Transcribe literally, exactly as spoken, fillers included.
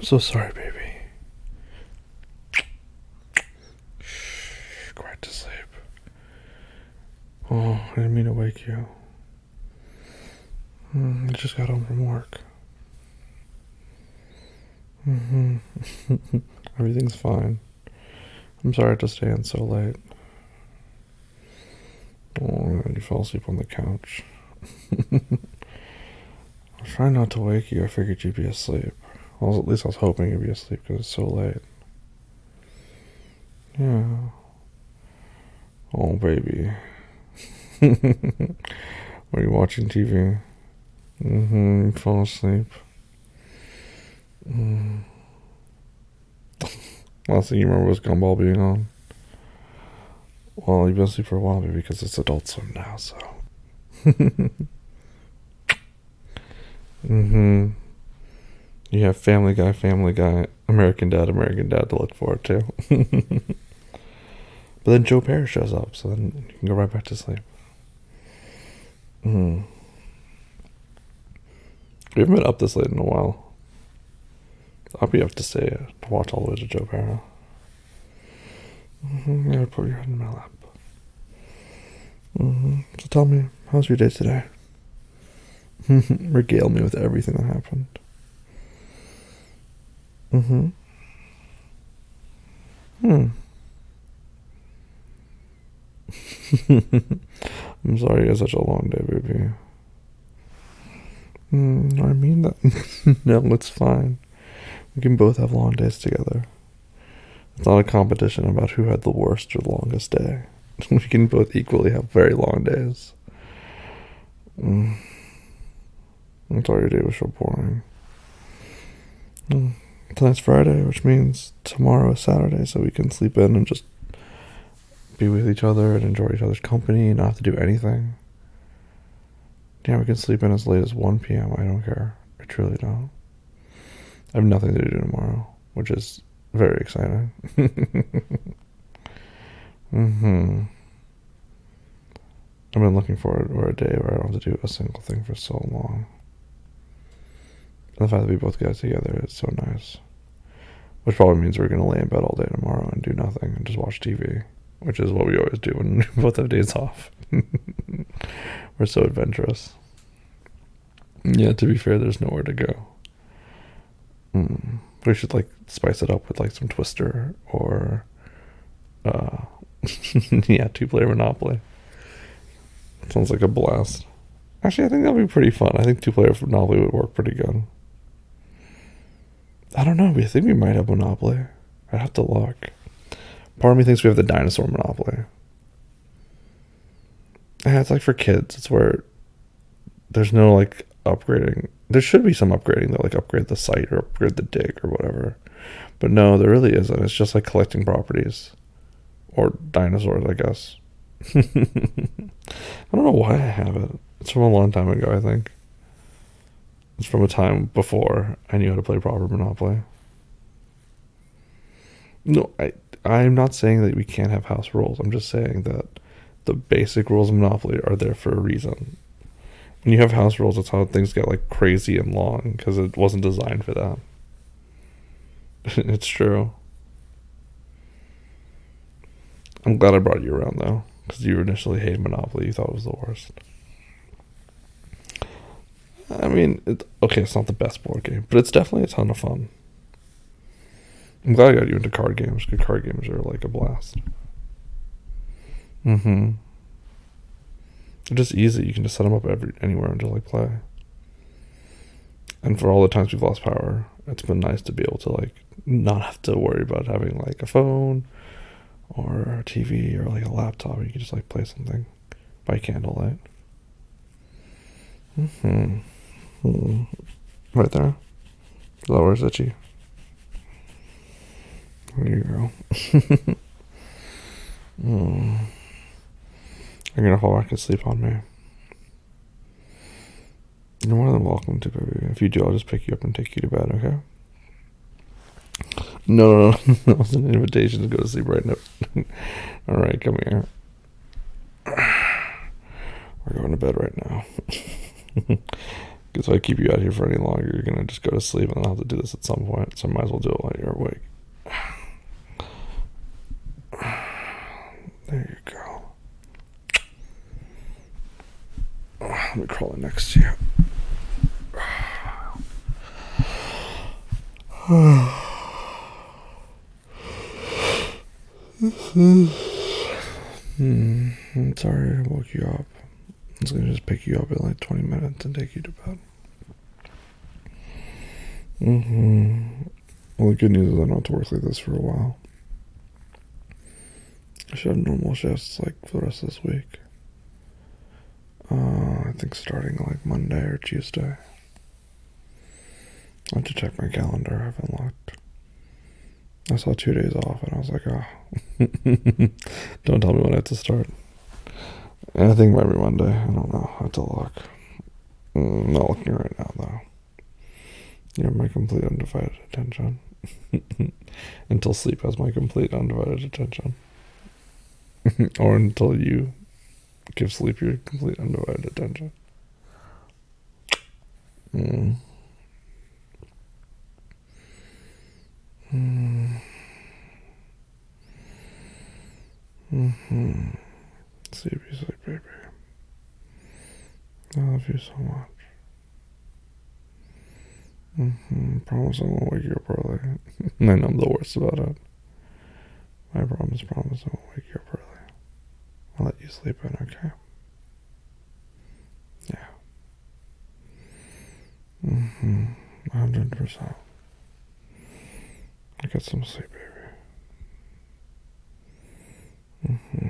So sorry, baby. Shh, go right to sleep. Oh, I didn't mean to wake you. Mm, I just got home from work. Mm-hmm. Everything's fine. I'm sorry to stay in so late. Oh, you fell asleep on the couch. I was trying not to wake you. I figured you'd be asleep. Well, at least I was hoping you'd be asleep because it's so late. Yeah. Oh, baby. Were you watching T V? Mm-hmm. You fell asleep. Mm. Last thing you remember was Gumball being on. Well, you've been asleep for a while, baby, because it's Adult Swim now, so. Mm-hmm. You have Family Guy, Family Guy, American Dad, American Dad to look forward to. But then Joe Parrish shows up, so then you can go right back to sleep. Mm. We haven't been up this late in a while. I'll be up to stay to watch all the way to Joe Parrish. Mm-hmm. Yeah, put your head in my lap. Mm-hmm. So tell me, how's your day today? Regale me with everything that happened. Mm-hmm. Hmm. I'm sorry you had such a long day, baby. Mm, I mean that. No, it's fine. We can both have long days together. It's not a competition about who had the worst or longest day. We can both equally have very long days. Mm. I'm sorry your day was so boring. Mm. Tonight's Friday, which means tomorrow is Saturday, so we can sleep in and just be with each other and enjoy each other's company and not have to do anything. Yeah, we can sleep in as late as one p.m. I don't care. I truly don't. I have nothing to do tomorrow, which is very exciting. Mm-hmm. I've been looking forward to a day where I don't have to do a single thing for so long. And the fact that we both get together is so nice. Which probably means we're going to lay in bed all day tomorrow and do nothing and just watch T V. Which is what we always do when we both have days off. We're so adventurous. Yeah, to be fair, there's nowhere to go. Mm. We should, like, spice it up with, like, some Twister or, uh, yeah, two-player Monopoly. Sounds like a blast. Actually, I think that would be pretty fun. I think two-player Monopoly would work pretty good. I don't know. I think we might have Monopoly. I'd have to look. Part of me thinks we have the dinosaur Monopoly. Yeah, it's like for kids. It's where there's no, like, upgrading. There should be some upgrading, though, like upgrade the site or upgrade the dig or whatever. But no, there really isn't. It's just like collecting properties. Or dinosaurs, I guess. I don't know why I have it. It's from a long time ago, I think. It's from a time before I knew how to play proper Monopoly. No, I, I'm not saying that we can't have house rules. I'm just saying that the basic rules of Monopoly are there for a reason. When you have house rules, that's how things get, like, crazy and long, because it wasn't designed for that. It's true. I'm glad I brought you around, though, because you initially hated Monopoly. You thought it was the worst. I mean, it, okay, it's not the best board game, but it's definitely a ton of fun. I'm glad I got you into card games, because card games are, like, a blast. Mm-hmm. They're just easy. You can just set them up every anywhere and just, like, play. And for all the times we've lost power, it's been nice to be able to, like, not have to worry about having, like, a phone or a T V or, like, a laptop. You can just, like, play something by candlelight. Mm-hmm. Mm. Right there. Is that where it's itchy? There you go. mm. You're gonna fall back and sleep on me. You're more than welcome to, baby. If you do, I'll just pick you up and take you to bed, okay? No, no, no. That was an invitation to go to sleep right now. Alright, come here. We're going to bed right now. Because if I keep you out here for any longer, you're gonna just go to sleep, and I'll have to do this at some point. So I might as well do it while you're awake. There you go. Let me crawl in next to you. hmm, I'm sorry I woke you up. I was gonna just pick you up in like twenty minutes and take you to bed. Mm-hmm. Well, the good news is I don't have to work like this for a while. I should have normal shifts like for the rest of this week. Uh, I think starting like Monday or Tuesday. I have to check my calendar. I haven't looked. I saw two days off and I was like, oh. Don't tell me when I have to start. And I think it might be Monday. I don't know. I have to look. Mm, I'm not looking right now, though. You have my complete undivided attention. Until sleep has my complete undivided attention. Or until you give sleep your complete undivided attention. Mm. Mm. Mm-hmm. Sleepy, sleep, baby. I love you so much. Mm-hmm. Promise I won't wake you up early. I know I'm the worst about it. I promise, promise I won't wake you up early. I'll let you sleep in, okay? Yeah. Mm-hmm. one hundred percent. Get some sleep, baby. Mm-hmm.